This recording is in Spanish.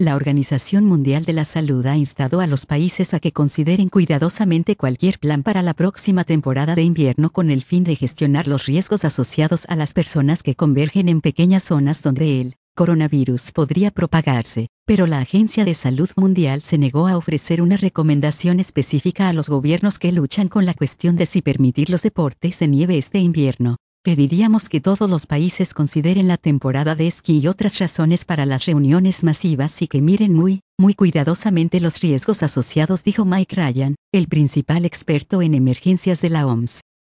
La Organización Mundial de la Salud ha instado a los países a que consideren cuidadosamente cualquier plan para la próxima temporada de invierno con el fin de gestionar los riesgos asociados a las personas que convergen en pequeñas zonas donde el coronavirus podría propagarse, pero la Agencia de Salud Mundial se negó a ofrecer una recomendación específica a los gobiernos que luchan con la cuestión de si permitir los deportes de nieve este invierno. Pediríamos que todos los países consideren la temporada de esquí y otras razones para las reuniones masivas y que miren muy cuidadosamente los riesgos asociados, dijo Mike Ryan, el principal experto en emergencias de la OMS.